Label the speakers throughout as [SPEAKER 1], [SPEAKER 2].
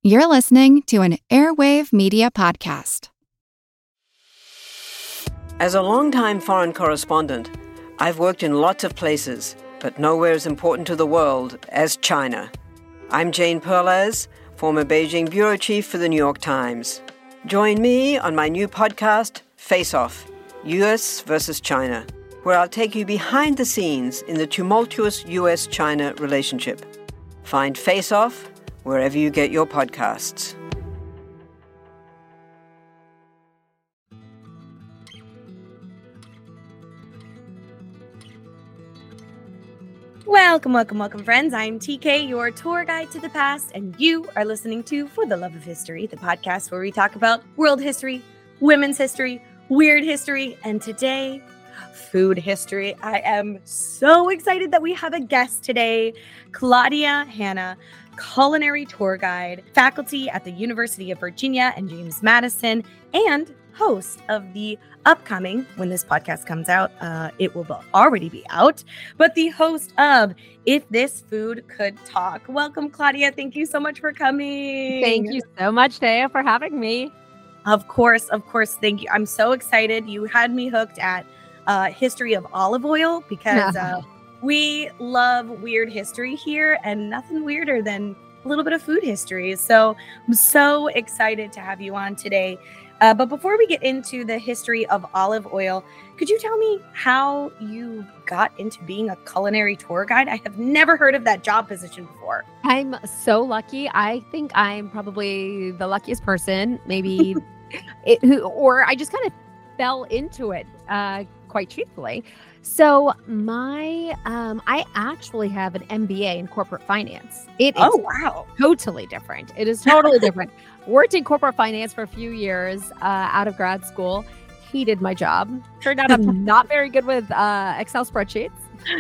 [SPEAKER 1] You're listening to an Airwave Media Podcast.
[SPEAKER 2] As a longtime foreign correspondent, I've worked in lots of places, but nowhere as important to the world as China. I'm Jane Perlez, former Beijing bureau chief for the New York Times. Join me on my new podcast, Face Off, U.S. versus China, where I'll take you behind the scenes in the tumultuous U.S.-China relationship. Find Face Off wherever you get your podcasts.
[SPEAKER 3] Welcome, friends. I'm TK, your tour guide to the past, and you are listening to For the Love of History, the podcast where we talk about world history, women's history, weird history, and today, food history. I am so excited that we have a guest today, Claudia Hanna, culinary tour guide, faculty at the University of Virginia and James Madison, and host of the upcoming, when this podcast comes out, it will already be out, but the host of If This Food Could Talk. Welcome, Claudia. Thank you so much for coming.
[SPEAKER 4] Thank you so much, Dea, for having me.
[SPEAKER 3] Of course. Thank you. I'm so excited. You had me hooked at history of olive oil because we love weird history here, and nothing weirder than a little bit of food history. So I'm so excited to have you on today. But before we get into the history of olive oil, could you tell me how you got into being a culinary tour guide? I have never heard of that job position before.
[SPEAKER 4] I'm so lucky. I think I'm probably the luckiest person, maybe, or I just kind of fell into it, quite truthfully. So I actually have an MBA in corporate finance. It is totally different. It is totally different. Worked in corporate finance for a few years out of grad school. Hated my job. Turned out I'm not very good with Excel spreadsheets.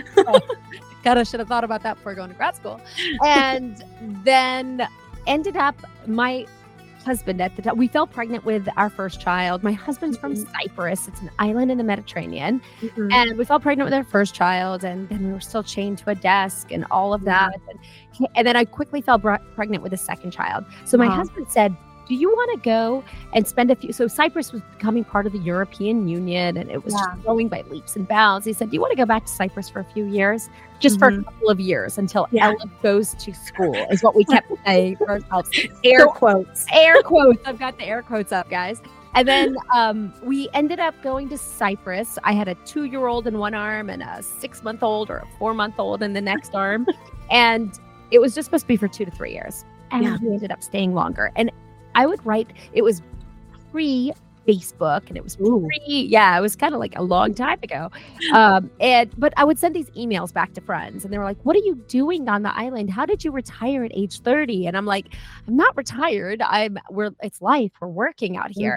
[SPEAKER 4] Should have thought about that before going to grad school. And then ended up, my husband at the time, we fell pregnant with our first child. My husband's from Cyprus. It's an island in the Mediterranean. And we fell pregnant with our first child, and then we were still chained to a desk and all of that. And then I quickly fell pregnant with a second child. So my husband said, do you want to go and spend so Cyprus was becoming part of the European Union, and it was just growing by leaps and bounds. He said, do you want to go back to Cyprus for a few years? Just for a couple of years until Ella goes to school, is what we kept saying for ourselves. Air quotes. I've got the air quotes up, guys. And then we ended up going to Cyprus. I had a 2-year-old in one arm and a 6-month-old or a 4-month-old in the next arm. And it was just supposed to be for 2 to 3 years. And we ended up staying longer. And I would write, it was pre-Facebook, and it was it was kind of like a long time ago. But I would send these emails back to friends, and they were like, what are you doing on the island? How did you retire at age 30? And I'm like, I'm not retired. It's life. We're working out here.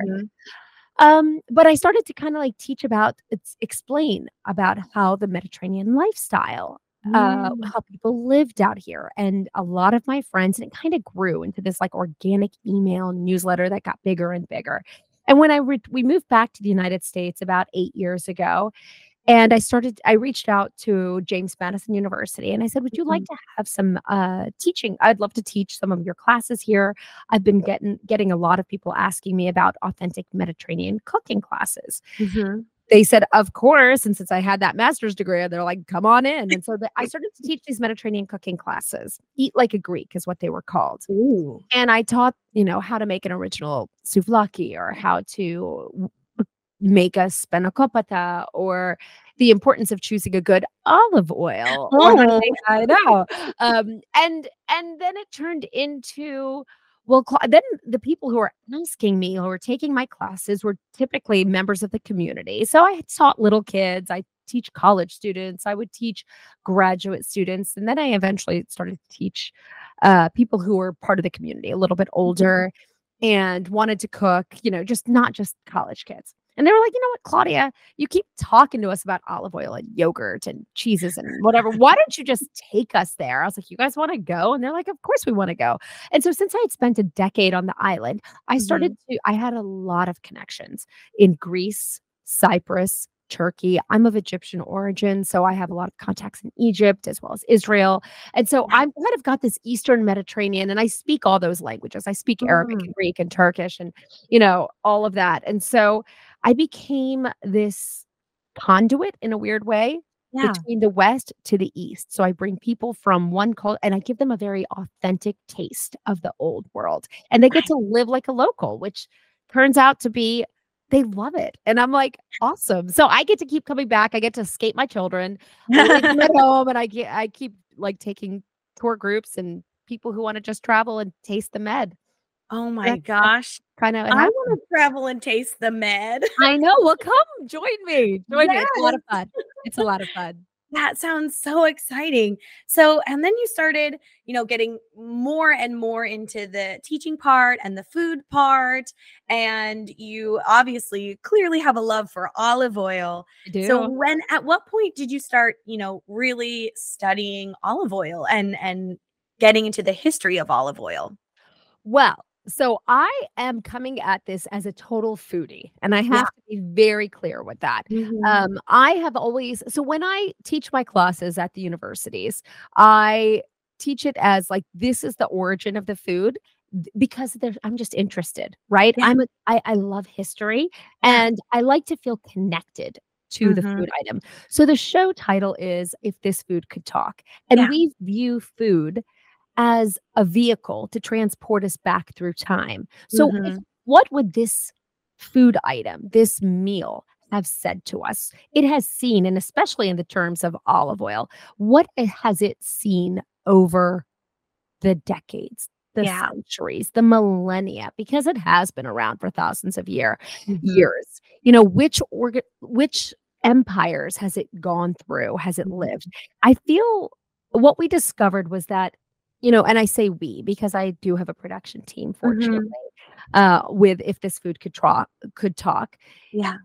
[SPEAKER 4] But I started to kind of like explain about how the Mediterranean lifestyle, how people lived out here. And a lot of my friends, and it kind of grew into this like organic email newsletter that got bigger and bigger. And when we moved back to the United States about 8 years ago, and I reached out to James Madison University, and I said, would you like to have some teaching? I'd love to teach some of your classes here. I've been getting a lot of people asking me about authentic Mediterranean cooking classes. They said, of course. And since I had that master's degree, they're like, come on in. And so I started to teach these Mediterranean cooking classes. Eat Like a Greek is what they were called. And I taught, how to make an original souvlaki, or how to make a spanakopita, or the importance of choosing a good olive oil. I know. And then it turned into, then the people who were asking me, who were taking my classes, were typically members of the community. So I had taught little kids. I teach college students. I would teach graduate students. And then I eventually started to teach people who were part of the community, a little bit older, and wanted to cook, just not just college kids. And they were like, you know what, Claudia, you keep talking to us about olive oil and yogurt and cheeses and whatever. Why don't you just take us there? I was like, you guys want to go? And they're like, of course we want to go. And so since I had spent a decade on the island, I had a lot of connections in Greece, Cyprus, Turkey. I'm of Egyptian origin, so I have a lot of contacts in Egypt as well as Israel. And so I've kind of got this Eastern Mediterranean, and I speak all those languages. I speak Arabic
[SPEAKER 3] Mm.
[SPEAKER 4] and Greek and Turkish and, all of that. And so I became this conduit in a weird way
[SPEAKER 3] Yeah.
[SPEAKER 4] between the West to the East. So I bring people from one culture and I give them a very authentic taste of the old world. And they get to live like a local, which turns out to be they love it. And I'm like, awesome. So I get to keep coming back. I get to escape my children, leave them at home, and I keep like taking tour groups and people who want to just travel and taste the med.
[SPEAKER 3] Oh my gosh.
[SPEAKER 4] Kind of
[SPEAKER 3] I want to travel and taste the med.
[SPEAKER 4] I know. Well, come join me. Join me. It's a lot
[SPEAKER 3] Yes.
[SPEAKER 4] of fun. It's a lot of fun.
[SPEAKER 3] That sounds so exciting. So, and then you started, getting more and more into the teaching part and the food part. And you obviously clearly have a love for olive oil.
[SPEAKER 4] I do.
[SPEAKER 3] So at what point did you start, really studying olive oil and getting into the history of olive oil?
[SPEAKER 4] Well, so I am coming at this as a total foodie, and I have to be very clear with that.
[SPEAKER 3] Mhm.
[SPEAKER 4] I have always, so when I teach my classes at the universities, I teach it as like this is the origin of the food because I'm just interested, right?
[SPEAKER 3] Yeah.
[SPEAKER 4] I love history
[SPEAKER 3] Yeah.
[SPEAKER 4] and I like to feel connected to the
[SPEAKER 3] Mhm.
[SPEAKER 4] food item. So the show title is If This Food Could Talk, and
[SPEAKER 3] Yeah.
[SPEAKER 4] we view food as a vehicle to transport us back through time. So
[SPEAKER 3] Mhm.
[SPEAKER 4] what would this food item, this meal have said to us? It has seen, and especially in the terms of olive oil, what has it seen over the decades, the
[SPEAKER 3] Yeah.
[SPEAKER 4] centuries, the millennia, because it has been around for thousands of
[SPEAKER 3] Mhm.
[SPEAKER 4] years. Which empires has it gone through? Has it lived? I feel what we discovered was that, and I say we because I do have a production team, fortunately, with If This Food Could Talk.
[SPEAKER 3] Yeah.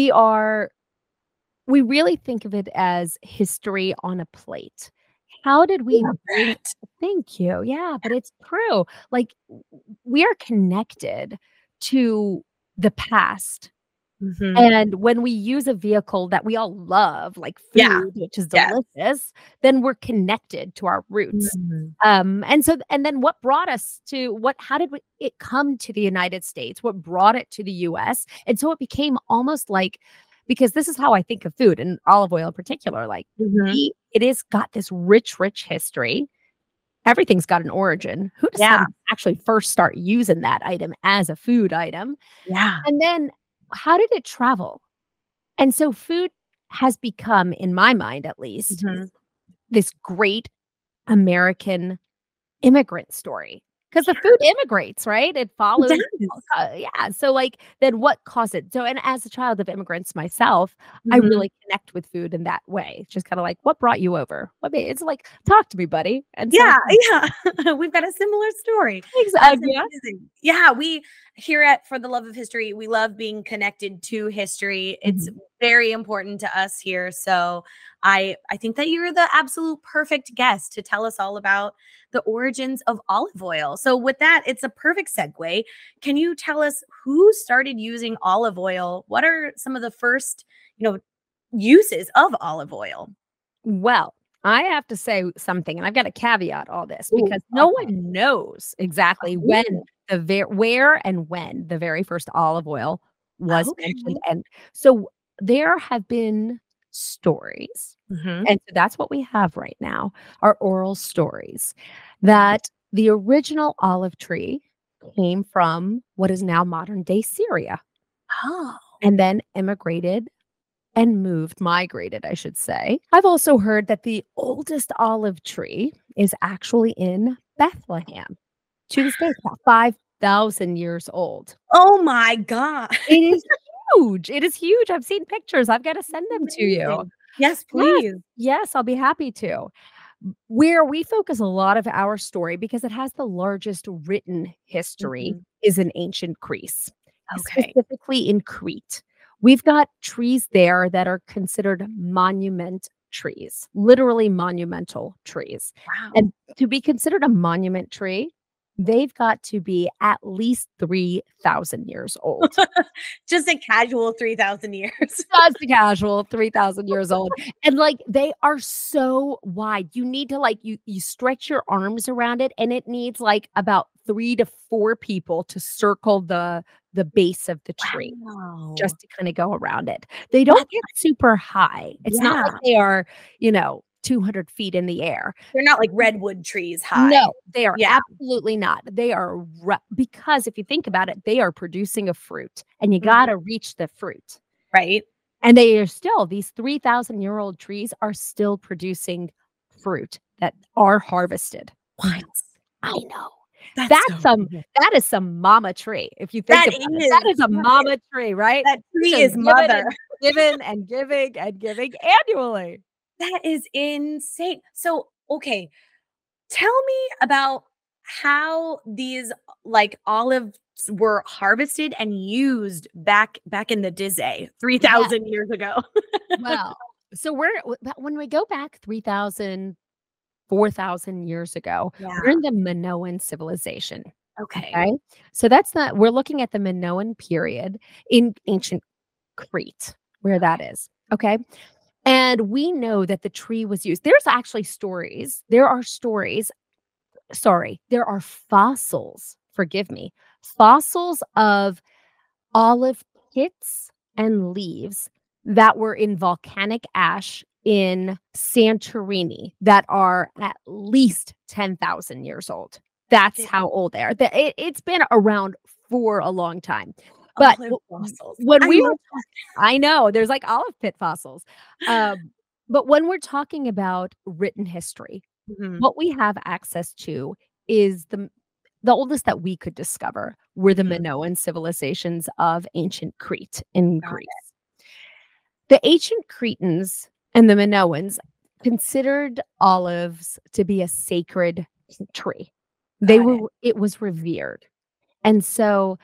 [SPEAKER 4] We really think of it as history on a plate. How did we
[SPEAKER 3] Love
[SPEAKER 4] bring
[SPEAKER 3] that.
[SPEAKER 4] Thank you. Yeah, but it's true. Like we are connected to the past.
[SPEAKER 3] Mhm.
[SPEAKER 4] And when we use a vehicle that we all love, like
[SPEAKER 3] Yeah.
[SPEAKER 4] food, which is
[SPEAKER 3] Yes.
[SPEAKER 4] delicious, then we're connected to our roots.
[SPEAKER 3] Mhm.
[SPEAKER 4] And then what brought us to how did it come to the United States? What brought it to the US? And so it became almost like, because this is how I think of food and olive oil in particular, like
[SPEAKER 3] Mhm.
[SPEAKER 4] it is got this rich, rich history. Everything's got an origin. Who
[SPEAKER 3] Yeah.
[SPEAKER 4] decided to actually first start using that item as a food item?
[SPEAKER 3] Yeah.
[SPEAKER 4] And then how did it travel? And so food has become, in my mind at least,
[SPEAKER 3] Mhm.
[SPEAKER 4] this great American immigrant story. Because the food immigrates, right? It follows.
[SPEAKER 3] does.
[SPEAKER 4] Yeah. So, like, then what caused it? So, and as a child of immigrants myself, I
[SPEAKER 3] Mhm.
[SPEAKER 4] really connect with food in that way. It's just kind of like, what brought you over? It's like, talk to me, buddy. And so,
[SPEAKER 3] Yeah, yeah. We've got a similar story. That's
[SPEAKER 4] exactly. Yeah.
[SPEAKER 3] amazing. Yeah, we here at For the Love of History, we love being connected to history. It's
[SPEAKER 4] Mhm.
[SPEAKER 3] very important to us here. So I think that you're the absolute perfect guest to tell us all about the origins of olive oil. So with that, it's a perfect segue. Can you tell us who started using olive oil? What are some of the first, uses of olive oil?
[SPEAKER 4] Well, I have to say something, and I've got to caveat all this
[SPEAKER 3] Ooh,
[SPEAKER 4] because no
[SPEAKER 3] okay.
[SPEAKER 4] one knows exactly
[SPEAKER 3] Ooh,
[SPEAKER 4] where and when the very first olive oil was mentioned.
[SPEAKER 3] okay.
[SPEAKER 4] And so there have been stories,
[SPEAKER 3] Mhm.
[SPEAKER 4] and so that's what we have right now are oral stories that the original olive tree came from what is now modern day Syria
[SPEAKER 3] Oh.
[SPEAKER 4] and then migrated, I should say. I've also heard that the oldest olive tree is actually in Bethlehem to this day, it's about 5,000 years old.
[SPEAKER 3] Oh my god.
[SPEAKER 4] It is huge. It is huge. I've seen pictures. I've got to send them to you.
[SPEAKER 3] Amazing. Yes,
[SPEAKER 4] Yes.
[SPEAKER 3] please.
[SPEAKER 4] Yes, I'll be happy to. Where we focus a lot of our story because it has the largest written history
[SPEAKER 3] Mhm.
[SPEAKER 4] is in ancient Greece,
[SPEAKER 3] Okay.
[SPEAKER 4] specifically in Crete. We've got trees there that are considered monument trees, literally monumental trees.
[SPEAKER 3] Wow.
[SPEAKER 4] And to be considered a monument tree, they've got to be at least 3,000 years old.
[SPEAKER 3] Just a casual 3,000 years.
[SPEAKER 4] Just a casual 3,000 years old. And like they are so wide. You need to like you stretch your arms around it, and it needs like about 3 to 4 people to circle the base of the tree
[SPEAKER 3] Wow.
[SPEAKER 4] just to kind of go around it. They don't get super high. It's not like they are, 200 feet in the air.
[SPEAKER 3] They're not like redwood trees high.
[SPEAKER 4] No, they are
[SPEAKER 3] Yeah.
[SPEAKER 4] absolutely not. They are because if you think about it, they are producing a fruit, and you got to reach the fruit.
[SPEAKER 3] Right.
[SPEAKER 4] And they are still, these 3,000-year-old trees are still producing fruit that are harvested.
[SPEAKER 3] What?
[SPEAKER 4] I know.
[SPEAKER 3] That's so cool.
[SPEAKER 4] That is some mama tree. If you think
[SPEAKER 3] That
[SPEAKER 4] about it,
[SPEAKER 3] is.
[SPEAKER 4] that is a mama tree, right?
[SPEAKER 3] That tree
[SPEAKER 4] Just
[SPEAKER 3] is mother.
[SPEAKER 4] Giving and giving and giving annually.
[SPEAKER 3] That is insane. So, okay, tell me about how these like olives were harvested and used back in the Dizay 3,000 years ago.
[SPEAKER 4] Well, so when we go back 3,000, 4,000 years ago, we're in the Minoan civilization.
[SPEAKER 3] Okay.
[SPEAKER 4] So we're looking at the Minoan period in ancient Crete, where that is. Okay. And we know that the tree was used. There's actually stories. There are fossils, forgive me, fossils of olive pits and leaves that were in volcanic ash in Santorini that are at least 10,000 years old. That's how old they are. It's been around for a long time. But
[SPEAKER 3] fossils.
[SPEAKER 4] I know there's like olive pit fossils. But when we're talking about written history, what we have access to is the oldest that we could discover were the Minoan civilizations of ancient Crete in Greece. The ancient Cretans and the Minoans considered olives to be a sacred tree. It was revered. And so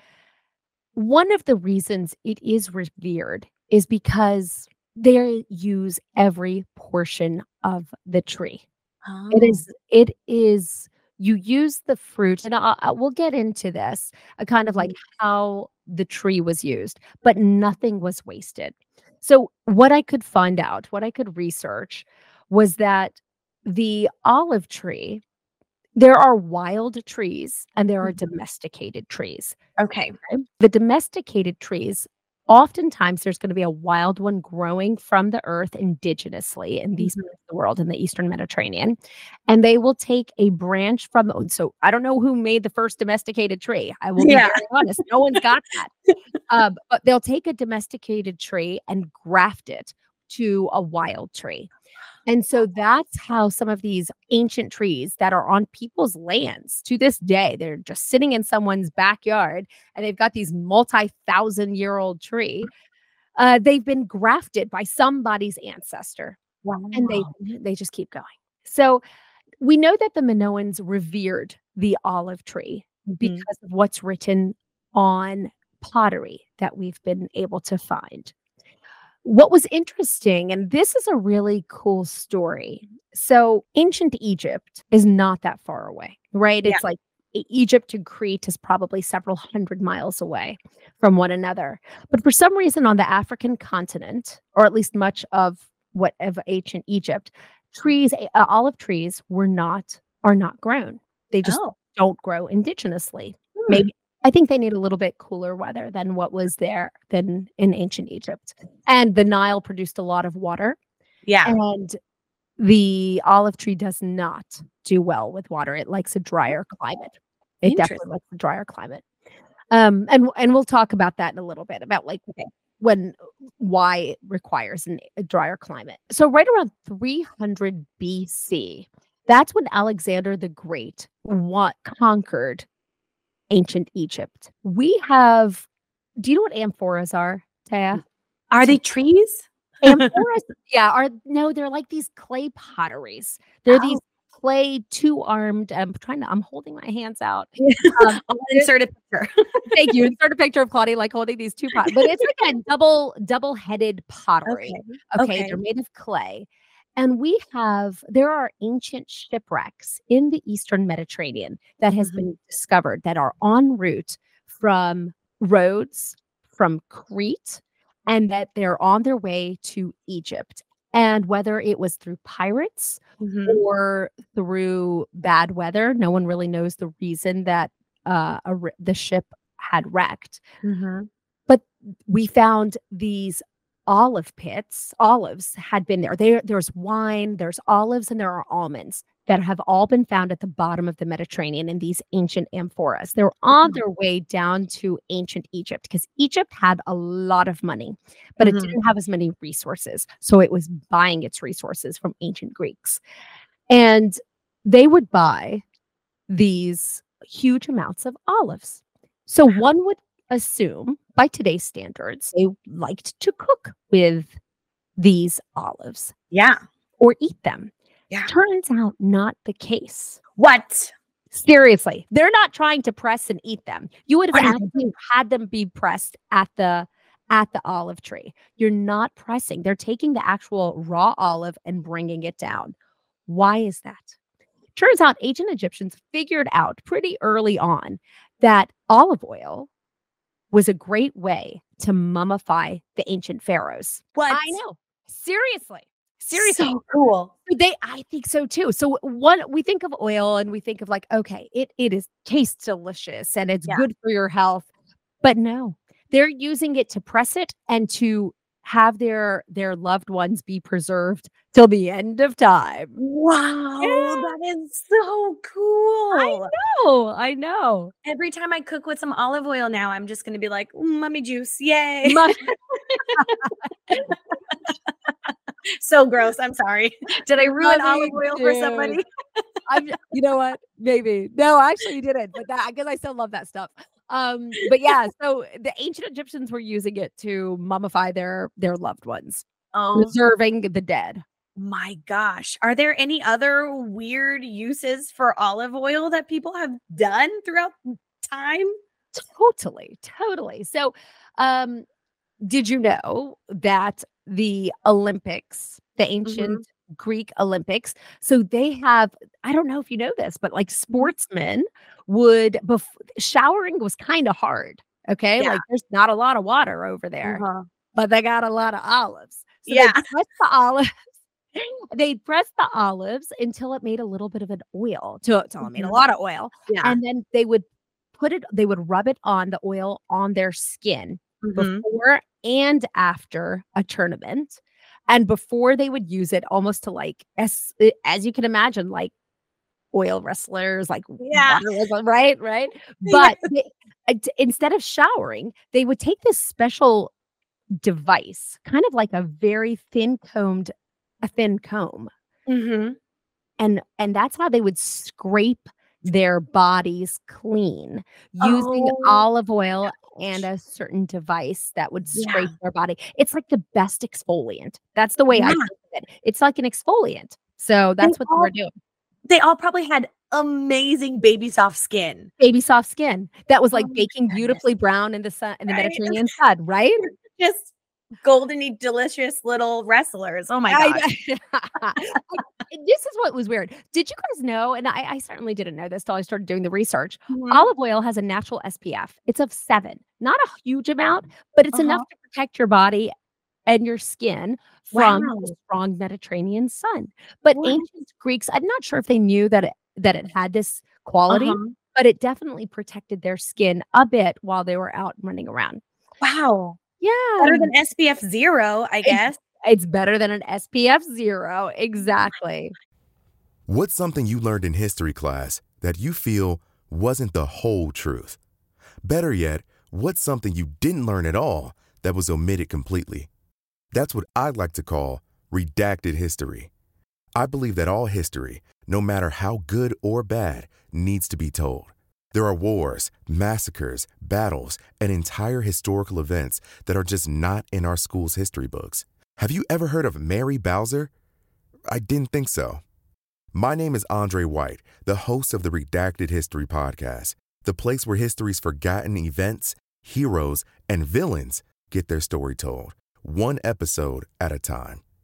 [SPEAKER 4] one of the reasons it is revered is because they use every portion of the tree.
[SPEAKER 3] Oh.
[SPEAKER 4] It is you use the fruit, and we'll get into this, kind of like how the tree was used, but nothing was wasted. So what I could find out, what I could research was that the olive tree, there are wild trees and there are domesticated trees.
[SPEAKER 3] Okay.
[SPEAKER 4] The domesticated trees, oftentimes there's going to be a wild one growing from the earth indigenously in these parts of the world, in the Eastern Mediterranean. And they will take a branch from, so I don't know who made the first domesticated tree. I will be very honest. No one's got that. But they'll take a domesticated tree and graft it to a wild tree. And so that's how some of these ancient trees that are on people's lands to this day, they're just sitting in someone's backyard and they've got these multi-thousand-year-old tree. They've been grafted by somebody's ancestor. Wow. And they just keep going. So we know that the Minoans revered the olive tree because of what's written on pottery that we've been able to find. What was interesting, and this is a really cool story. So ancient Egypt is not that far away, right? It's like Egypt to Crete is probably several hundred miles away from one another. But for some reason on the African continent, or at least much of ancient Egypt, olive trees are not grown. They just don't grow indigenously. Maybe I think they need a little bit cooler weather than what was there than in ancient Egypt. And the Nile produced a lot of water. Yeah. And the olive tree does not do well with water. It likes a drier climate. It definitely likes a drier climate. And we'll talk about that in a little bit, about why it requires a drier climate. So right around 300 BC, that's when Alexander the Great conquered ancient Egypt. Do you know what amphoras are, Taya?
[SPEAKER 3] Are they trees?
[SPEAKER 4] Amphoras, they're like these clay potteries. They're these clay two-armed. I'm holding my hands out.
[SPEAKER 3] I'll insert a picture.
[SPEAKER 4] Thank you. Insert a picture of Claudia like holding these two pots, but it's like a double-headed pottery. Okay, they're made of clay. And there are ancient shipwrecks in the Eastern Mediterranean that has been discovered that are en route from Rhodes, from Crete, and that they're on their way to Egypt. And whether it was through pirates or through bad weather, no one really knows the reason that the ship had wrecked. But we found these olive pits. Olives had been there. There's wine, there's olives, and there are almonds that have all been found at the bottom of the Mediterranean in these ancient amphoras. They're on their way down to ancient Egypt because Egypt had a lot of money, but it didn't have as many resources. So it was buying its resources from ancient Greeks. And they would buy these huge amounts of olives. So one would assume, by today's standards, they liked to cook with these olives.
[SPEAKER 3] Yeah.
[SPEAKER 4] Or eat them.
[SPEAKER 3] Yeah.
[SPEAKER 4] Turns out not the case.
[SPEAKER 3] What?
[SPEAKER 4] Seriously. They're not trying to press and eat them. You would have actually had them be pressed at the olive tree. You're not pressing. They're taking the actual raw olive and bringing it down. Why is that? Turns out ancient Egyptians figured out pretty early on that olive oil was a great way to mummify the ancient pharaohs.
[SPEAKER 3] What?
[SPEAKER 4] I know. Seriously.
[SPEAKER 3] So cool.
[SPEAKER 4] I think so too. So we think of oil and we think of like, okay, it tastes delicious and it's good for your health. But no, they're using it to press it and to have their loved ones be preserved till the end of time.
[SPEAKER 3] Wow, that is so cool.
[SPEAKER 4] I know.
[SPEAKER 3] Every time I cook with some olive oil now, I'm just going to be like, mummy juice, yay. So gross. I'm sorry. Did I ruin olive oil for somebody?
[SPEAKER 4] You know what? Maybe. No, actually you didn't. But I guess I still love that stuff. But yeah, so the ancient Egyptians were using it to mummify their loved ones, preserving the dead.
[SPEAKER 3] My gosh. Are there any other weird uses for olive oil that people have done throughout time?
[SPEAKER 4] Totally. So, did you know that the Olympics, the ancient Greek Olympics, so they have, I don't know if you know this, but like sportsmen would, showering was kind of hard. Okay.
[SPEAKER 3] Yeah.
[SPEAKER 4] Like there's not a lot of water over there, but they got a lot of olives. So they'd press the olives until it made a little bit of an oil, till it made a lot of oil. Yeah. And then they would rub it on the oil on their skin before and after a tournament. And before they would use it almost to like, as you can imagine, like oil wrestlers, like right. But instead of showering, they would take this special device, kind of like a very thin comb. And that's how they would scrape their bodies clean using olive oil and a certain device that would scrape their body. It's like the best exfoliant. That's the way I think of it. It's like an exfoliant. So that's what they were doing.
[SPEAKER 3] They all probably had amazing baby soft skin.
[SPEAKER 4] That was like baking beautifully brown in the sun, in the Mediterranean sun, right?
[SPEAKER 3] Just goldeny delicious little wrestlers. Oh my god.
[SPEAKER 4] This is what was weird. Did you guys know, and I certainly didn't know this till I started doing the research, olive oil has a natural SPF. It's of 7. Not a huge amount, but it's enough to protect your body and your skin from the strong Mediterranean sun. But ancient Greeks, I'm not sure if they knew that it had this quality, but it definitely protected their skin a bit while they were out running around.
[SPEAKER 3] Wow.
[SPEAKER 4] Yeah.
[SPEAKER 3] Better than SPF 0, I guess.
[SPEAKER 4] It's better than an SPF 0. Exactly.
[SPEAKER 5] What's something you learned in history class that you feel wasn't the whole truth? Better yet, what's something you didn't learn at all that was omitted completely? That's what I'd like to call redacted history. I believe that all history, no matter how good or bad, needs to be told. There are wars, massacres, battles, and entire historical events that are just not in our school's history books. Have you ever heard of Mary Bowser? I didn't think so. My name is Andre White, the host of the Redacted History Podcast, the place where history's forgotten events, heroes, and villains get their story told, one episode at a time.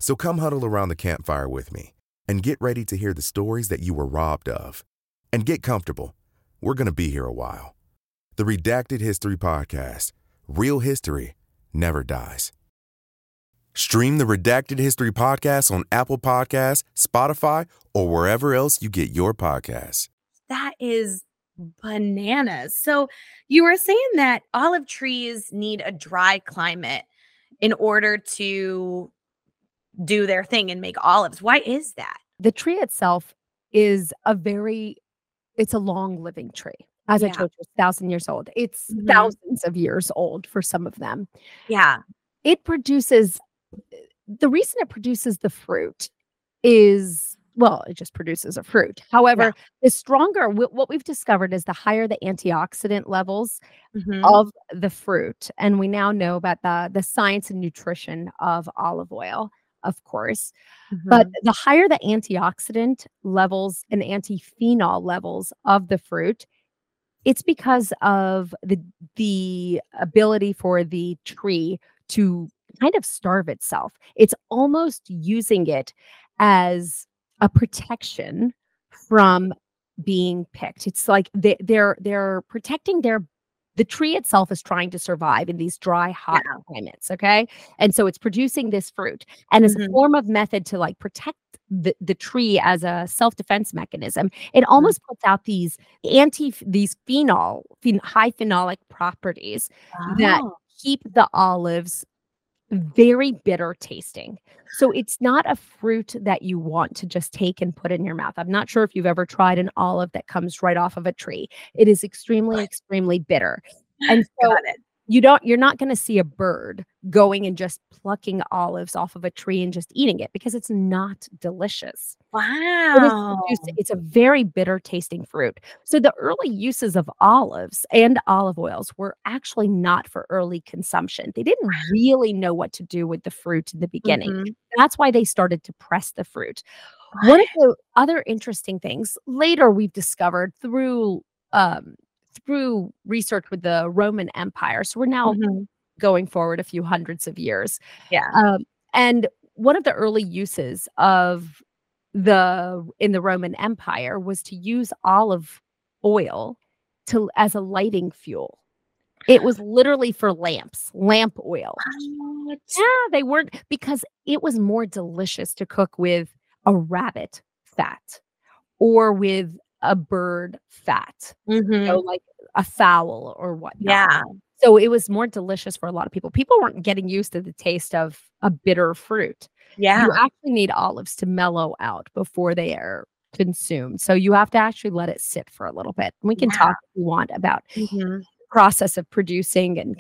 [SPEAKER 5] So come huddle around the campfire with me and get ready to hear the stories that you were robbed of. And get comfortable. We're going to be here a while. The Redacted History Podcast. Real history never dies. Stream the Redacted History Podcast on Apple Podcasts, Spotify, or wherever else you get your podcasts.
[SPEAKER 3] That is bananas. So you were saying that olive trees need a dry climate in order to do their thing and make olives. Why is that?
[SPEAKER 4] The tree itself is it's a long living tree. As I told you, it's 1,000 years old. It's thousands of years old for some of them.
[SPEAKER 3] Yeah.
[SPEAKER 4] The reason it produces the fruit is, well, it just produces a fruit. However, the stronger, what we've discovered is the higher the antioxidant levels of the fruit. And we now know about the science and nutrition of olive oil, of course. But the higher the antioxidant levels and antiphenol levels of the fruit, it's because of the ability for the tree to kind of starve itself. It's almost using it as a protection from being picked. It's like they're protecting the tree itself is trying to survive in these dry, hot climates. Okay. And so it's producing this fruit. And as a form of method to like protect the tree as a self-defense mechanism, it almost puts out these high phenolic properties that keep the olives very bitter tasting. So it's not a fruit that you want to just take and put in your mouth. I'm not sure if you've ever tried an olive that comes right off of a tree. It is extremely, extremely bitter. And so you're not going to see a bird going and just plucking olives off of a tree and just eating it because it's not delicious.
[SPEAKER 3] Wow.
[SPEAKER 4] It's a very bitter tasting fruit. So the early uses of olives and olive oils were actually not for early consumption. They didn't really know what to do with the fruit in the beginning. That's why they started to press the fruit. One of the other interesting things later we've discovered through research with the Roman Empire. So we're now going forward a few hundreds of years. And one of the early uses in the Roman Empire was to use olive oil as a lighting fuel. It was literally for lamp oil.
[SPEAKER 3] What?
[SPEAKER 4] Yeah, they weren't, because it was more delicious to cook with a rabbit fat or with a bird fat, like a fowl or whatnot.
[SPEAKER 3] Yeah.
[SPEAKER 4] So it was more delicious for a lot of people. People weren't getting used to the taste of a bitter fruit.
[SPEAKER 3] Yeah.
[SPEAKER 4] You actually need olives to mellow out before they are consumed. So you have to actually let it sit for a little bit. We can talk if you want about the process of producing and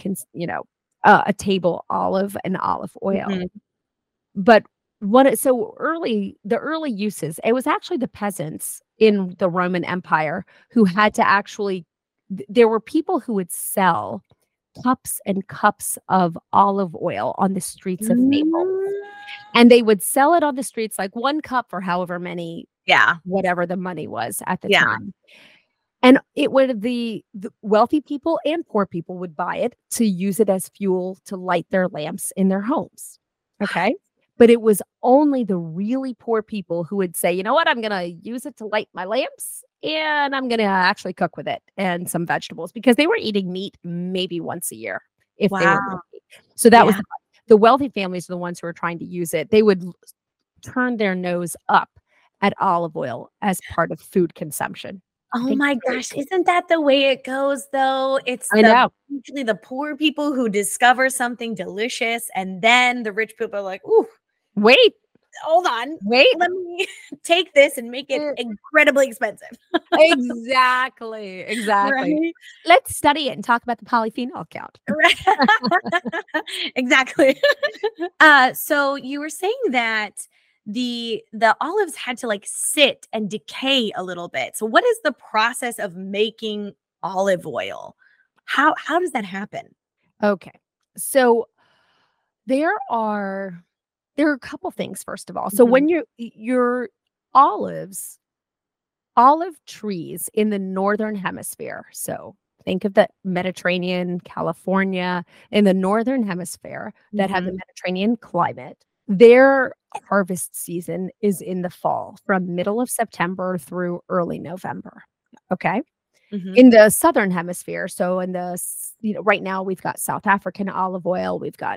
[SPEAKER 4] a table olive and olive oil. But the early uses, it was actually the peasants in the Roman Empire who had to actually, there were people who would sell cups and cups of olive oil on the streets of Naples. And they would sell it on the streets, like one cup for however many, whatever the money was at the time. And it would the wealthy people and poor people would buy it to use it as fuel to light their lamps in their homes. Okay. But it was only the really poor people who would say, you know what, I'm going to use it to light my lamps and I'm going to actually cook with it and some vegetables, because they were eating meat maybe once a year if they were lucky. So that was the wealthy families are the ones who were trying to use it. They would turn their nose up at olive oil as part of food consumption.
[SPEAKER 3] Oh my gosh, isn't that the way it goes though? It's usually the poor people who discover something delicious, and then the rich people are like, ooh,
[SPEAKER 4] wait,
[SPEAKER 3] hold on,
[SPEAKER 4] wait,
[SPEAKER 3] let me take this and make it incredibly expensive.
[SPEAKER 4] Exactly. Right? Let's study it and talk about the polyphenol count.
[SPEAKER 3] Exactly. So you were saying that the olives had to like sit and decay a little bit. So what is the process of making olive oil? How does that happen?
[SPEAKER 4] Okay. So there are a couple things, first of all. So when your olive trees in the northern hemisphere, so think of the Mediterranean, California, in the northern hemisphere that have the Mediterranean climate, their harvest season is in the fall from middle of September through early November. Okay.
[SPEAKER 3] Mhm.
[SPEAKER 4] In the southern hemisphere, so in right now we've got South African olive oil, we've got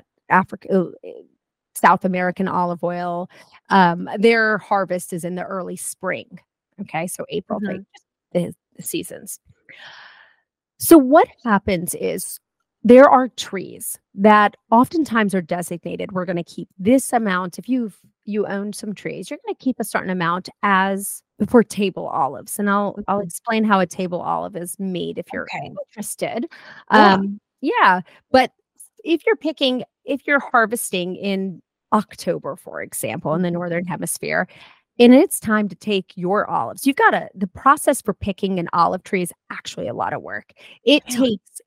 [SPEAKER 4] South American olive oil. Their harvest is in the early spring. Okay, so April,
[SPEAKER 3] Mhm.
[SPEAKER 4] the seasons. So what happens is there are trees that oftentimes are designated. We're going to keep this amount. If you own some trees, you're going to keep a certain amount as for table olives. And I'll
[SPEAKER 3] Mhm.
[SPEAKER 4] explain how a table olive is made if you're
[SPEAKER 3] Okay.
[SPEAKER 4] interested.
[SPEAKER 3] Yeah.
[SPEAKER 4] Yeah, but if you're harvesting in October, for example, in the
[SPEAKER 3] Mhm.
[SPEAKER 4] northern hemisphere, and it's time to take your olives. The process for picking an olive tree is actually a lot of work. It
[SPEAKER 3] Really?
[SPEAKER 4] takes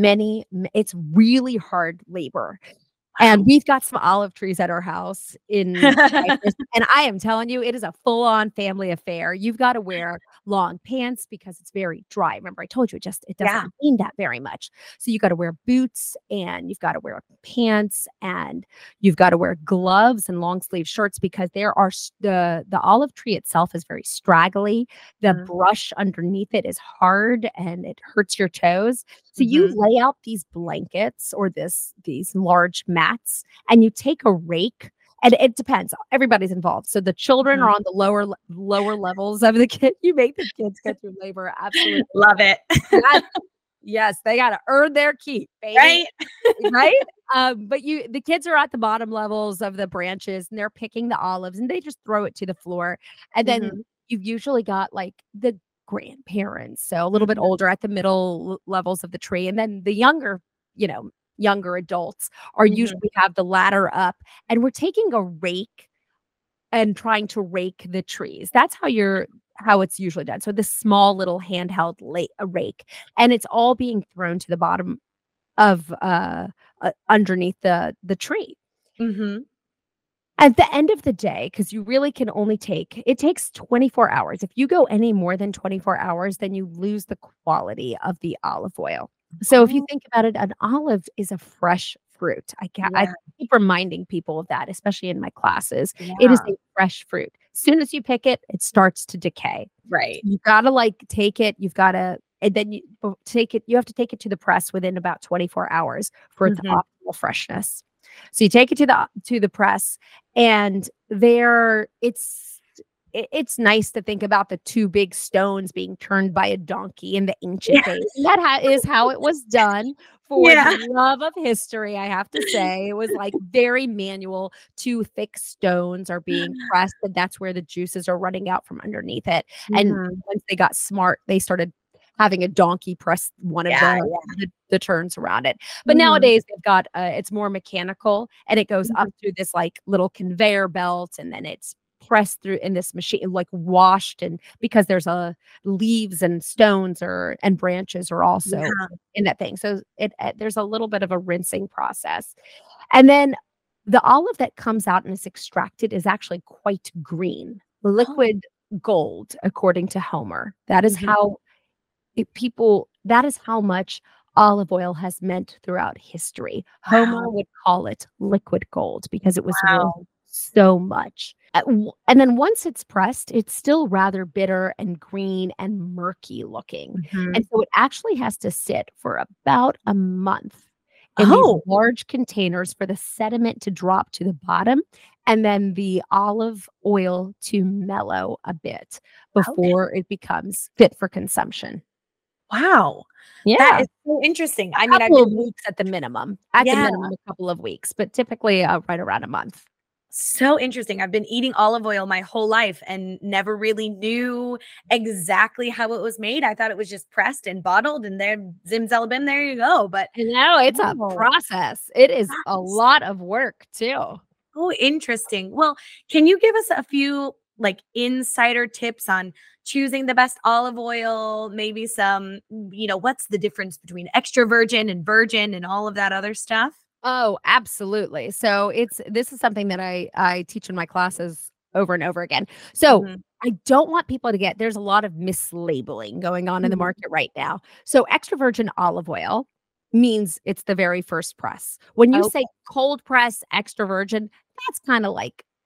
[SPEAKER 4] it's really hard labor.
[SPEAKER 3] Wow.
[SPEAKER 4] And we've got some olive trees at our house in Cyprus, and I am telling you, it is a full-on family affair. You've gotta wear long pants because it's very dry. Remember, I told you it doesn't
[SPEAKER 3] Yeah.
[SPEAKER 4] rain that very much. So you gotta wear boots, and you've gotta wear pants, and you've gotta wear gloves and long sleeve shirts because there are the olive tree itself is very straggly. The
[SPEAKER 3] Mhm.
[SPEAKER 4] brush underneath it is hard, and it hurts your toes. So you
[SPEAKER 3] Mhm.
[SPEAKER 4] lay out these blankets or these large mats, and you take a rake, and it depends. Everybody's involved. So the children are
[SPEAKER 3] Mhm.
[SPEAKER 4] on the lower levels of the kid. You make the kids go through labor. Absolutely.
[SPEAKER 3] Love it.
[SPEAKER 4] Yes, yes, they gotta earn their keep, baby.
[SPEAKER 3] Right?
[SPEAKER 4] Right? But the kids are at the bottom levels of the branches, and they're picking the olives, and they just throw it to the floor. And then
[SPEAKER 3] Mhm.
[SPEAKER 4] you've usually got, like, the grandparents, so a little bit
[SPEAKER 3] Mhm.
[SPEAKER 4] older at the middle levels of the tree, and then the you know, younger adults are
[SPEAKER 3] Mhm.
[SPEAKER 4] usually have the ladder up, and we're taking a rake and trying to rake the trees. That's how it's usually done. So this small little handheld a rake, and it's all being thrown to the bottom of, underneath the tree.
[SPEAKER 3] Mhm.
[SPEAKER 4] At the end of the day, because you really can only it takes 24 hours. If you go any more than 24 hours, then you lose the quality of the olive oil. So if you
[SPEAKER 3] Oh,
[SPEAKER 4] think about it, an olive is a fresh fruit. I
[SPEAKER 3] yeah.
[SPEAKER 4] keep reminding people of that, especially in my classes. It is
[SPEAKER 3] Yeah.
[SPEAKER 4] a fresh fruit. Soon as you pick it, it starts to decay.
[SPEAKER 3] Right.
[SPEAKER 4] You gotta, like, take it, and then you have to take it to the press within about 24 hours for its
[SPEAKER 3] Mhm.
[SPEAKER 4] optimal freshness. So you take it to the press, and it's nice to think about the 2 big stones being turned by a donkey in the ancient
[SPEAKER 3] Yeah.
[SPEAKER 4] days. And that is how it was done for
[SPEAKER 3] Yeah.
[SPEAKER 4] the love of history, I have to say. It was, like, very manual. 2 thick stones are being pressed, and that's where the juices are running out from underneath it. And
[SPEAKER 3] Mhm.
[SPEAKER 4] once they got smart, they started having a donkey press one of
[SPEAKER 3] Yeah, yeah.
[SPEAKER 4] the turns around it. But
[SPEAKER 3] Mhm.
[SPEAKER 4] nowadays, they've got, it's more mechanical, and it goes
[SPEAKER 3] Mhm.
[SPEAKER 4] up through this, like, little conveyor belt, and then it's pressed through in this machine, like, washed, and because there's leaves and stones and branches are also
[SPEAKER 3] Yeah.
[SPEAKER 4] in that thing. So there's a little bit of a rinsing process. And then the olive that comes out and is extracted is actually quite green,
[SPEAKER 3] Oh.
[SPEAKER 4] liquid gold, according to Homer.
[SPEAKER 3] Mhm.
[SPEAKER 4] That is how much olive oil has meant throughout history. Homer
[SPEAKER 3] Wow.
[SPEAKER 4] would call it liquid gold because it was worth
[SPEAKER 3] Wow.
[SPEAKER 4] so much. And then once it's pressed, it's still rather bitter and green and murky looking. And
[SPEAKER 3] Mhm.
[SPEAKER 4] so it actually has to sit for about a month in these
[SPEAKER 3] Oh,
[SPEAKER 4] large containers for the sediment to drop to the bottom and then the olive oil to mellow a bit
[SPEAKER 3] okay.
[SPEAKER 4] before it becomes fit for consumption.
[SPEAKER 3] Wow. That
[SPEAKER 4] Yeah,
[SPEAKER 3] is so interesting.
[SPEAKER 4] a
[SPEAKER 3] I mean, I've
[SPEAKER 4] couple of
[SPEAKER 3] been
[SPEAKER 4] weeks at the minimum.
[SPEAKER 3] yeah,
[SPEAKER 4] A couple of weeks, but typically, right around a month.
[SPEAKER 3] so interesting. I've been eating olive oil my whole life and never really knew exactly how it was made. I thought it was just pressed and bottled and there zimzalabim, there you go. But
[SPEAKER 4] You know, it's a
[SPEAKER 3] wow,
[SPEAKER 4] process. It is a
[SPEAKER 3] that's
[SPEAKER 4] lot of work too.
[SPEAKER 3] so interesting. Well, can you give us a few like insider tips on choosing the best olive oil? Maybe some, what's the difference between extra virgin and all of that other stuff?
[SPEAKER 4] Oh, absolutely. So this is something that I teach in my classes over and over again. So
[SPEAKER 3] Mhm.
[SPEAKER 4] I don't want people to there's a lot of mislabeling going on in the
[SPEAKER 3] Mhm.
[SPEAKER 4] market right now. So extra virgin olive oil means it's the very first press. When you
[SPEAKER 3] Okay.
[SPEAKER 4] say cold press extra virgin, that's kind of like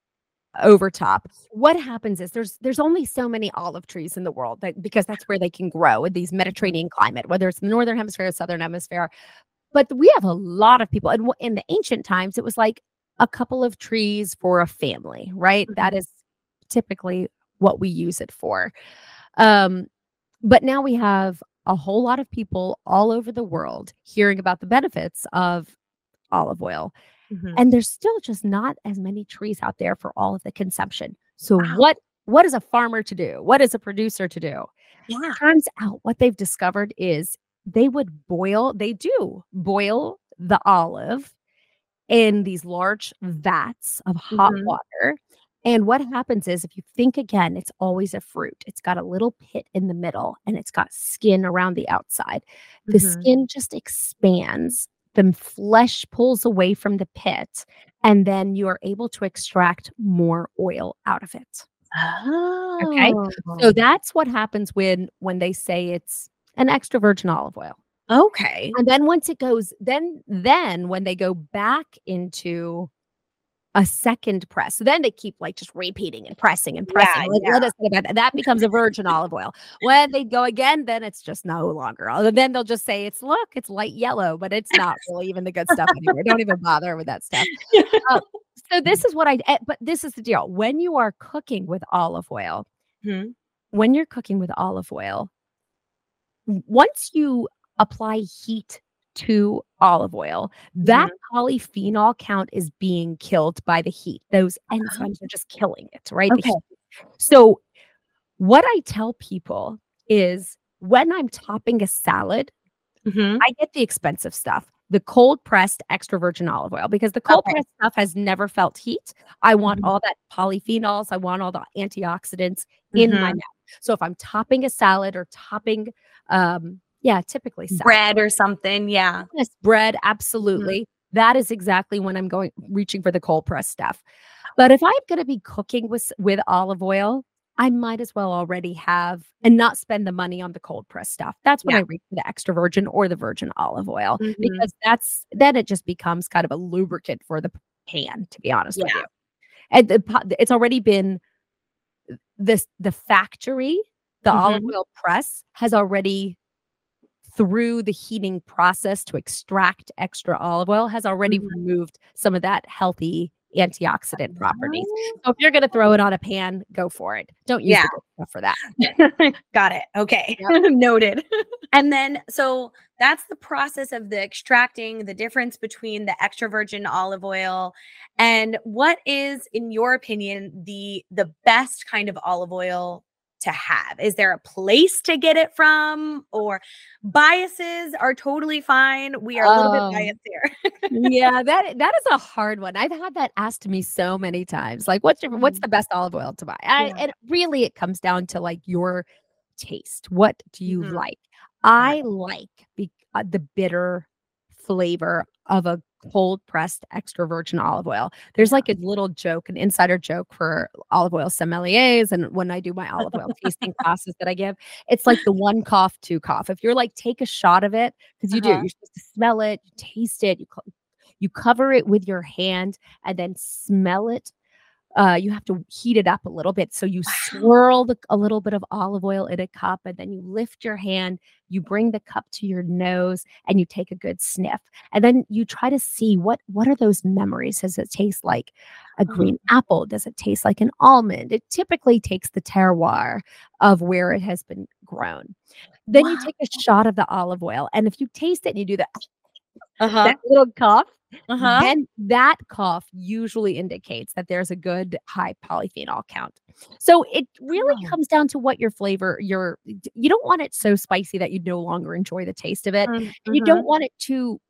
[SPEAKER 4] over top. What happens is there's only so many olive trees in the world because that's where they can grow in these Mediterranean climate, whether it's the northern hemisphere or southern hemisphere. But we have a lot of people, and in the ancient times, it was like a couple of trees for a family, right? That is typically what we use it for. But now we have a whole lot of people all over the world hearing about the benefits of olive oil. And there's still just not as many trees out there for all of the consumption. So what is a farmer to do? What is a producer to do?
[SPEAKER 3] Yeah.
[SPEAKER 4] Turns out what they've discovered is they do boil the olive in these large vats of hot water. And what happens is, if you think again, it's always a fruit. It's got a little pit in the middle and it's got skin around the outside. The skin just expands. The flesh pulls away from the pit, and then you are able to extract more oil out of it. Okay. So that's what happens when they say it's an extra virgin olive oil.
[SPEAKER 3] Okay.
[SPEAKER 4] And then once it goes, then when they go back into a second press, so then they keep like just repeating and pressing and pressing. Let us think about that. That becomes a virgin olive oil. When they go again, then it's just no longer. Then they'll just say it's light yellow, but it's not really even the good stuff anymore. Don't even bother with that stuff. So this is what but this is the deal. When you are cooking with olive oil, once you apply heat to olive oil, that polyphenol count is being killed by the heat. Those enzymes are just killing it, right?
[SPEAKER 3] Okay.
[SPEAKER 4] So what I tell people is, when I'm topping a salad, I get the expensive stuff, the cold pressed extra virgin olive oil, because the cold pressed stuff has never felt heat. I want all that polyphenols. I want all the antioxidants in my mouth. So if I'm topping a salad or topping, typically salad.
[SPEAKER 3] Bread or something. Yeah.
[SPEAKER 4] Yes, bread. Absolutely. That is exactly when I'm reaching for the cold pressed stuff. But if I'm going to be cooking with olive oil, I might as well already have and not spend the money on the cold pressed stuff. That's when I reach for the extra virgin or the virgin olive oil, because then it just becomes kind of a lubricant for the pan, to be honest with you. And it's already been the factory, the olive oil press has already, through the heating process to extract extra olive oil, has already removed some of that healthy antioxidant properties. So if you're going to throw it on a pan, go for it. Don't use the good stuff for that.
[SPEAKER 3] Got it. Okay. Yep. Noted. And then, so that's the process of the extracting, the difference between the extra virgin olive oil. And what is, in your opinion, the best kind of olive oil to have? Is there a place to get it from, or biases are totally fine? We are a little bit biased here.
[SPEAKER 4] that is a hard one. I've had that asked to me so many times. Like, what's the best olive oil to buy? And really, it comes down to like your taste. What do you like? I like the bitter flavor of a cold pressed extra virgin olive oil. There's like a little joke, an insider joke for olive oil sommeliers. And when I do my olive oil tasting classes that I give, it's like the 1 cough, 2 cough. If you're like, take a shot of it, because you're supposed to smell it, you taste it, you cover it with your hand and then smell it. You have to heat it up a little bit. So you swirl a little bit of olive oil in a cup, and then you lift your hand, you bring the cup to your nose, and you take a good sniff. And then you try to see what are those memories? Does it taste like a green apple? Does it taste like an almond? It typically takes the terroir of where it has been grown. Then you take a shot of the olive oil. And if you taste it and you do that little cough, then that cough usually indicates that there's a good high polyphenol count. So it really comes down to what your flavor, you don't want it so spicy that you no longer enjoy the taste of it. And you don't want it too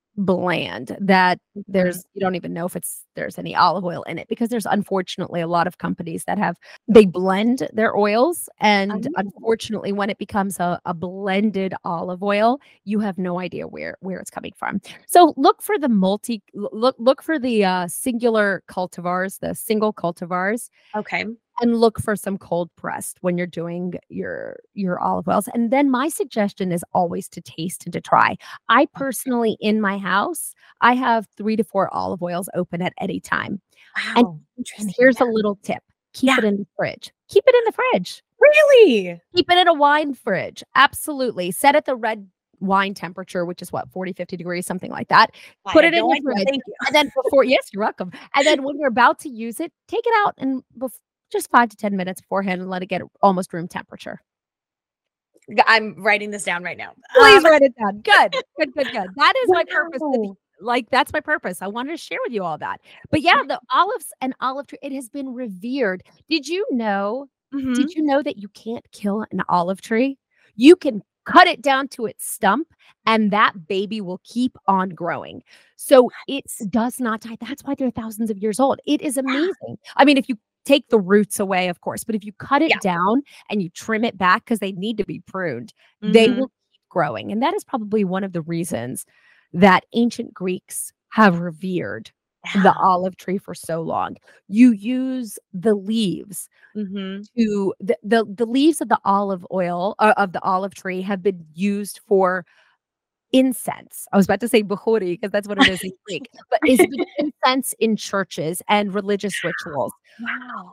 [SPEAKER 4] bland that you don't even know if there's any olive oil in it, because there's unfortunately a lot of companies that they blend their oils, and unfortunately when it becomes a blended olive oil, you have no idea where it's coming from. So look for the singular cultivars, the single cultivars.
[SPEAKER 3] Okay.
[SPEAKER 4] and look for some cold pressed when you're doing your olive oils. And then my suggestion is always to taste and to try. I personally, in my house, I have 3 to 4 olive oils open at any time. And,
[SPEAKER 3] Wow.
[SPEAKER 4] and
[SPEAKER 3] Interesting.
[SPEAKER 4] here's a
[SPEAKER 3] Yeah.
[SPEAKER 4] little tip. Keep
[SPEAKER 3] Yeah.
[SPEAKER 4] it in the fridge. Keep it in the fridge.
[SPEAKER 3] Really?
[SPEAKER 4] Keep it in a wine fridge. Absolutely. Set at the red wine temperature, which is what, 40, 50 degrees, something like that.
[SPEAKER 3] I
[SPEAKER 4] Put
[SPEAKER 3] had
[SPEAKER 4] it in
[SPEAKER 3] no
[SPEAKER 4] the
[SPEAKER 3] idea.
[SPEAKER 4] fridge.
[SPEAKER 3] Thank you.
[SPEAKER 4] And then yes, you're welcome. And then when you're about to use it, take it out and just 5 to 10 minutes beforehand and let it get almost room temperature.
[SPEAKER 3] I'm writing this down right now.
[SPEAKER 4] Please write it down. Good. That is my purpose.
[SPEAKER 3] Wow.
[SPEAKER 4] That's my purpose. I wanted to share with you all that. But yeah, the olives and olive tree, it has been revered. Did you know
[SPEAKER 3] Mhm.
[SPEAKER 4] that you can't kill an olive tree? You can cut it down to its stump and that baby will keep on growing. So it does not die. That's why they're thousands of years old. It is amazing. I mean, if you take the roots away, of course, but if you cut it
[SPEAKER 3] Yeah.
[SPEAKER 4] down and you trim it back because they need to be pruned, they
[SPEAKER 3] Mhm.
[SPEAKER 4] will keep growing. And that is probably one of the reasons that ancient Greeks have revered the
[SPEAKER 3] Yeah.
[SPEAKER 4] olive tree for so long. You use the leaves
[SPEAKER 3] Mhm.
[SPEAKER 4] to the leaves of the olive oil of the olive tree have been used for incense. I was about to say bukhori because that's what it is in Greek, but is been incense in churches and religious rituals.
[SPEAKER 3] Wow.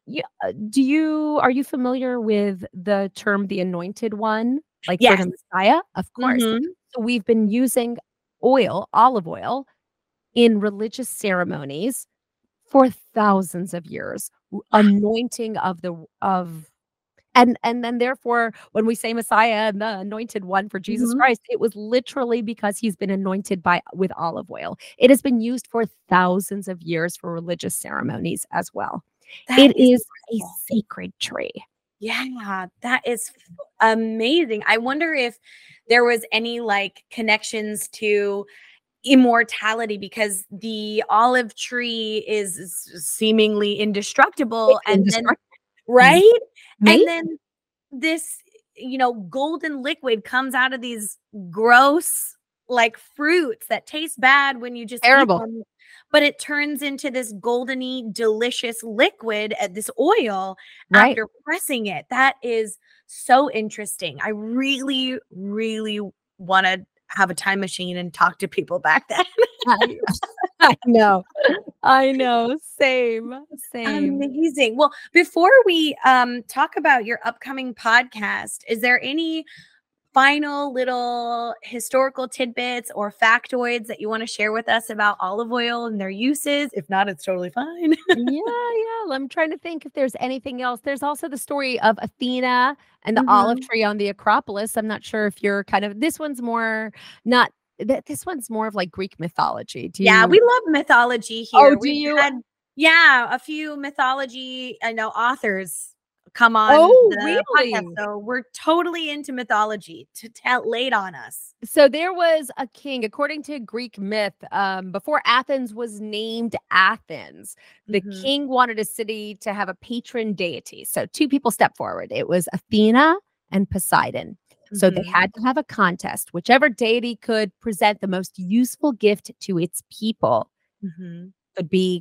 [SPEAKER 4] Are you familiar with the term the anointed one, like for
[SPEAKER 3] Yes.
[SPEAKER 4] the Messiah? Of course.
[SPEAKER 3] Mhm.
[SPEAKER 4] So we've been using olive oil in religious ceremonies for thousands of years, anointing of and then therefore when we say Messiah and the anointed one for Jesus
[SPEAKER 3] Mhm.
[SPEAKER 4] Christ, it was literally because he's been anointed with olive oil. It has been used for thousands of years for religious ceremonies as well.
[SPEAKER 3] That
[SPEAKER 4] It
[SPEAKER 3] is
[SPEAKER 4] is a
[SPEAKER 3] incredible.
[SPEAKER 4] sacred tree.
[SPEAKER 3] Yeah, that is amazing. I wonder if there was any like connections to immortality because the olive tree is seemingly indestructible
[SPEAKER 4] It's
[SPEAKER 3] and then
[SPEAKER 4] indestructible.
[SPEAKER 3] right? And
[SPEAKER 4] Maybe.
[SPEAKER 3] then this, golden liquid comes out of these gross like fruits that taste bad when you just eat
[SPEAKER 4] Terrible,
[SPEAKER 3] them, but it turns into this goldeny delicious liquid at this oil
[SPEAKER 4] right?
[SPEAKER 3] after pressing it. That is so interesting. I really, really want to have a time machine and talk to people back then.
[SPEAKER 4] I I know. I know. Same, same.
[SPEAKER 3] Amazing. Well, before we talk about your upcoming podcast, is there any final little historical tidbits or factoids that you want to share with us about olive oil and their uses? If not, it's totally fine.
[SPEAKER 4] Yeah. I'm trying to think if there's anything else. There's also the story of Athena and the olive
[SPEAKER 3] Mhm.
[SPEAKER 4] tree on the Acropolis. I'm not sure if you're this one's more not this one's more of like Greek mythology. Do
[SPEAKER 3] Yeah,
[SPEAKER 4] you
[SPEAKER 3] we love mythology
[SPEAKER 4] Oh,
[SPEAKER 3] here.
[SPEAKER 4] do
[SPEAKER 3] We've
[SPEAKER 4] you?
[SPEAKER 3] had a few mythology, I know authors come on
[SPEAKER 4] Oh,
[SPEAKER 3] the podcast,
[SPEAKER 4] really?
[SPEAKER 3] so we're totally into mythology to tell late on us.
[SPEAKER 4] So there was a king, according to Greek myth, before Athens was named Athens, the
[SPEAKER 3] Mhm.
[SPEAKER 4] king wanted a city to have a patron deity. So two people stepped forward. It was Athena and Poseidon. So they
[SPEAKER 3] Mhm.
[SPEAKER 4] had to have a contest. Whichever deity could present the most useful gift to its people
[SPEAKER 3] Mhm.
[SPEAKER 4] could be,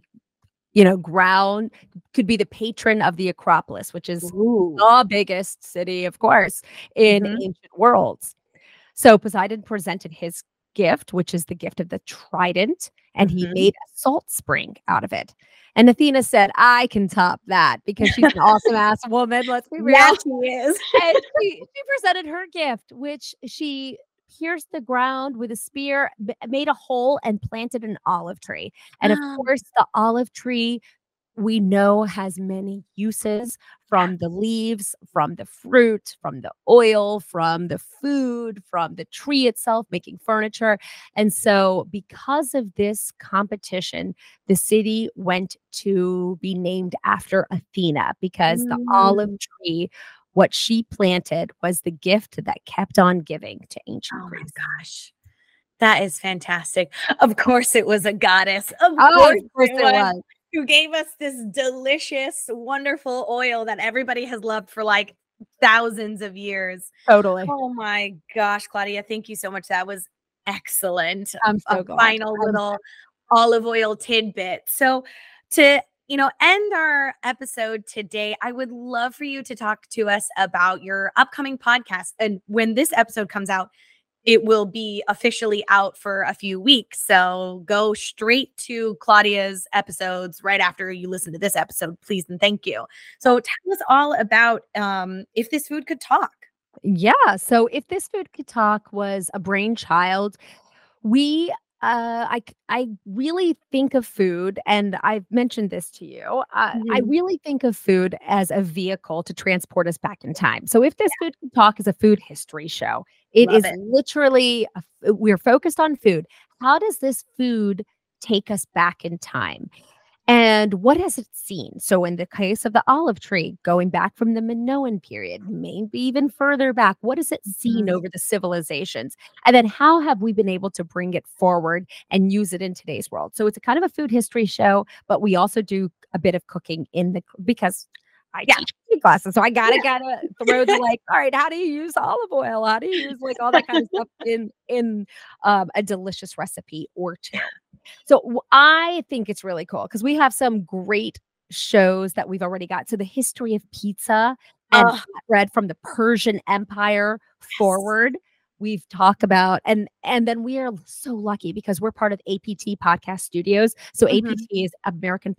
[SPEAKER 4] could be the patron of the Acropolis, which is
[SPEAKER 3] Ooh.
[SPEAKER 4] the biggest city, of course, in
[SPEAKER 3] Mhm.
[SPEAKER 4] ancient worlds. So Poseidon presented his gift, which is the gift of the trident, and he
[SPEAKER 3] Mhm.
[SPEAKER 4] made a salt spring out of it. And Athena said, I can top that because she's an awesome ass woman. Let's be real.
[SPEAKER 3] Yeah, she is.
[SPEAKER 4] And she presented her gift, which she pierced the ground with a spear, made a hole, and planted an olive tree. And of course, the olive tree we know has many uses
[SPEAKER 3] Yeah.
[SPEAKER 4] from the leaves, from the fruit, from the oil, from the food, from the tree itself, making furniture. And so, because of this competition, the city went to be named after Athena because the olive
[SPEAKER 3] Mm.
[SPEAKER 4] tree, what she planted, was the gift that kept on giving to ancient
[SPEAKER 3] Oh my
[SPEAKER 4] Greece.
[SPEAKER 3] gosh. That is fantastic. Of course it was a goddess. Of
[SPEAKER 4] Oh,
[SPEAKER 3] course
[SPEAKER 4] of course
[SPEAKER 3] it
[SPEAKER 4] it
[SPEAKER 3] was.
[SPEAKER 4] was.
[SPEAKER 3] Who gave us this delicious, wonderful oil that everybody has loved for like thousands of years.
[SPEAKER 4] Totally.
[SPEAKER 3] Oh my gosh, Claudia, thank you so much. That was excellent.
[SPEAKER 4] I'm
[SPEAKER 3] A
[SPEAKER 4] so glad.
[SPEAKER 3] final little olive oil tidbit. So, to end our episode today, I would love for you to talk to us about your upcoming podcast. And when this episode comes out, it will be officially out for a few weeks. So go straight to Claudia's episodes right after you listen to this episode, please and thank you. So tell us all about If This Food Could Talk.
[SPEAKER 4] Yeah. So If This Food Could Talk was a brainchild. We I really think of food, and I've mentioned this to you. I really think of food as a vehicle to transport us back in time. So If This Food Could Talk is a food history show. It
[SPEAKER 3] Love
[SPEAKER 4] is
[SPEAKER 3] it.
[SPEAKER 4] literally we're focused on food. How does this food take us back in time? And what has it seen? So in the case of the olive tree, going back from the Minoan period, maybe even further back, what has it seen over the civilizations? And then how have we been able to bring it forward and use it in today's world? So it's a kind of a food history show, but we also do a bit of cooking because I teach cooking classes. So I gotta throw the all right, how do you use olive oil? How do you use all that kind of stuff in a delicious recipe or two? So I think it's really cool because we have some great shows that we've already got. So the history of pizza and flatbread from the Persian Empire forward, we've talked about, and then we are so lucky because we're part of APT Podcast Studios. So APT is American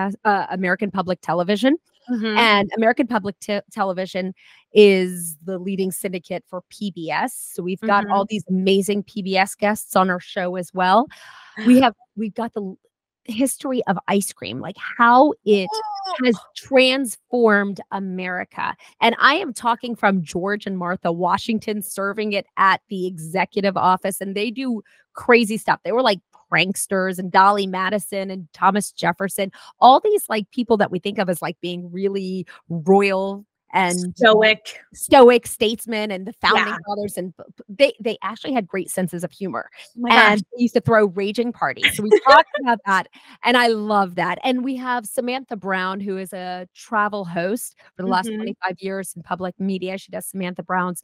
[SPEAKER 4] Public Television. And American Public Television is the leading syndicate for PBS. So we've got all these amazing PBS guests on our show as well. We've got the history of ice cream, like how it has transformed America. And I am talking from George and Martha Washington serving it at the executive office, and they do crazy stuff. They were like pranksters, and Dolly Madison and Thomas Jefferson, all these people that we think of as being really royal and stoic statesmen and the founding fathers, and they actually had great senses of humor, and they used to throw raging parties. So we talked about that, and I love that. And we have Samantha Brown, who is a travel host for the last 25 years in public media. She does Samantha Brown's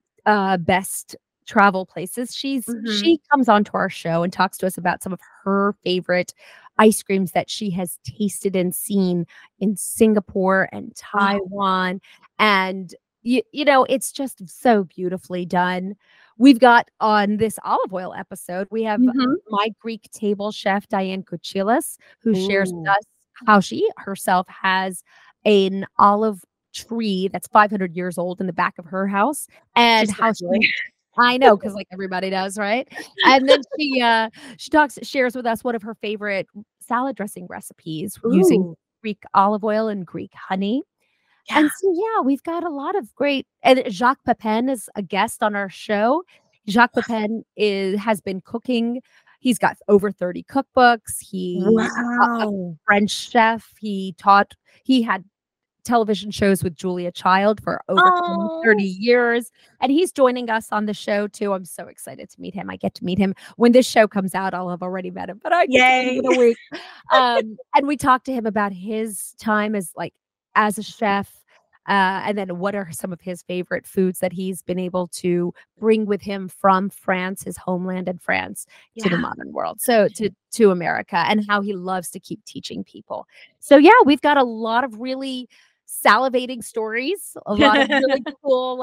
[SPEAKER 4] best travel places. She comes onto our show and talks to us about some of her favorite ice creams that she has tasted and seen in Singapore and Taiwan. And it's just so beautifully done. We've got on this olive oil episode, we have my Greek table chef, Diane Kouchilas, who shares with us how she herself has an olive tree that's 500 years old in the back of her house, and how I know, because everybody does, right? And then she shares with us one of her favorite salad dressing recipes using Greek olive oil and Greek honey. Yeah. And so we've got a lot of great. And Jacques Pepin is a guest on our show. Jacques Pepin has been cooking. He's got over 30 cookbooks. He's a French chef. He had television shows with Julia Child for over 30 years. And he's joining us on the show too. I'm so excited to meet him. I get to meet him when this show comes out. I'll have already met him, but I get to meet him in a week. And we talked to him about his time as a chef. And then what are some of his favorite foods that he's been able to bring with him from France, his homeland in France, to the modern world. So to America, and how he loves to keep teaching people. So we've got a lot of really salivating stories, a lot of really cool,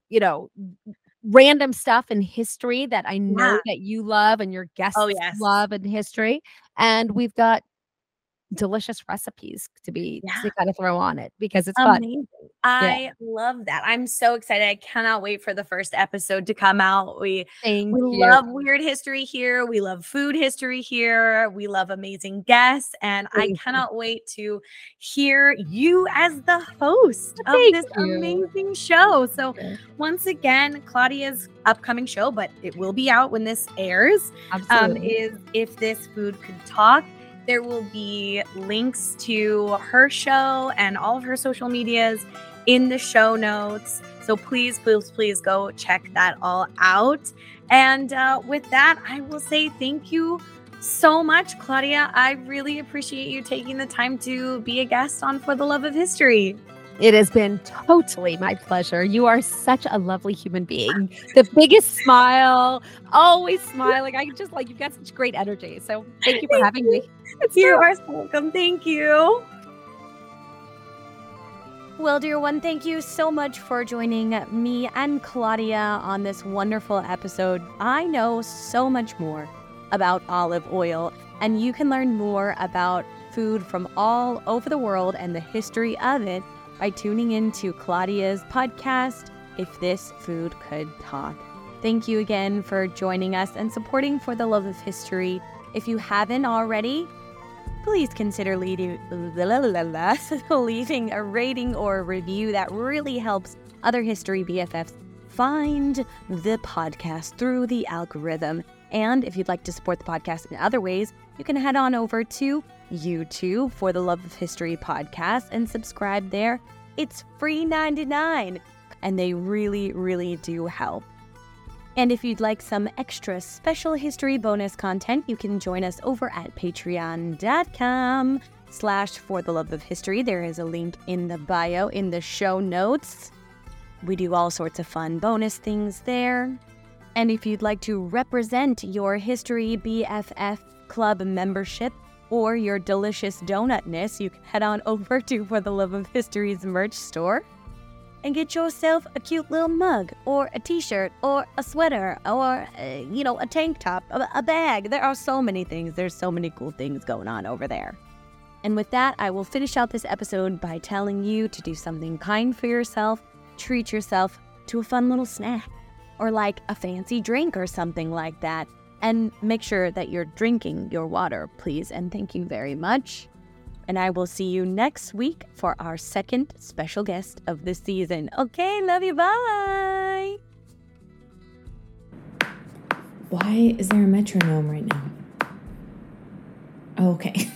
[SPEAKER 4] random stuff in history that I know that you love and your guests love in history. And we've got delicious recipes to kind of throw on it because it's
[SPEAKER 3] amazing.
[SPEAKER 4] Fun.
[SPEAKER 3] I love that. I'm so excited. I cannot wait for the first episode to come out. We love weird history here. We love food history here. We love amazing guests. And I cannot wait to hear you as the host of this amazing show. So once again, Claudia's upcoming show, but it will be out when this airs, is If This Food Could Talk. There will be links to her show and all of her social medias in the show notes. So please go check that all out. And with that, I will say thank you so much, Claudia. I really appreciate you taking the time to be a guest on For the Love of History.
[SPEAKER 4] It has been totally my pleasure. You are such a lovely human being. The biggest smile, always smiling. I just like, you've got such great energy. So thank you for having me.
[SPEAKER 3] You are so welcome. Thank you. Well, dear one, thank you so much for joining me and Claudia on this wonderful episode. I know so much more about olive oil, and you can learn more about food from all over the world and the history of it by tuning into Claudia's podcast, If This Food Could Talk. Thank you again for joining us and supporting For the Love of History. If you haven't already, please consider leaving a rating or a review. That really helps other history BFFs find the podcast through the algorithm. And if you'd like to support the podcast in other ways, you can head on over to YouTube For the Love of History podcast and subscribe there. It's free $9.99, and they really, really do help. And if you'd like some extra special history bonus content, you can join us over at patreon.com/fortheloveofhistory. There is a link in the bio in the show notes. We do all sorts of fun bonus things there. And if you'd like to represent your History BFF Club membership or your delicious donutness, you can head on over to For the Love of History's merch store and get yourself a cute little mug or a t-shirt or a sweater or, a tank top, a bag. There are so many things. There's so many cool things going on over there. And with that, I will finish out this episode by telling you to do something kind for yourself. Treat yourself to a fun little snack or like a fancy drink or something like that. And make sure that you're drinking your water, please. And thank you very much. And I will see you next week for our second special guest of the season. Okay, love you, bye!
[SPEAKER 6] Why is there a metronome right now? Oh, okay.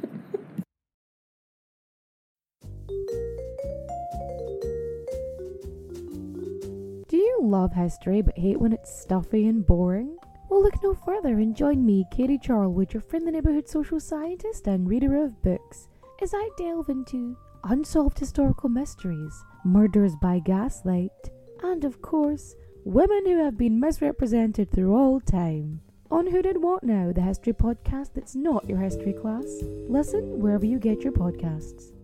[SPEAKER 7] Do you love history but hate when it's stuffy and boring? Well, look no further and join me, Katie Charlwood, your friendly neighbourhood social scientist and reader of books, as I delve into unsolved historical mysteries, murders by gaslight, and of course, women who have been misrepresented through all time. On Who Did What Now, the history podcast that's not your history class. Listen wherever you get your podcasts.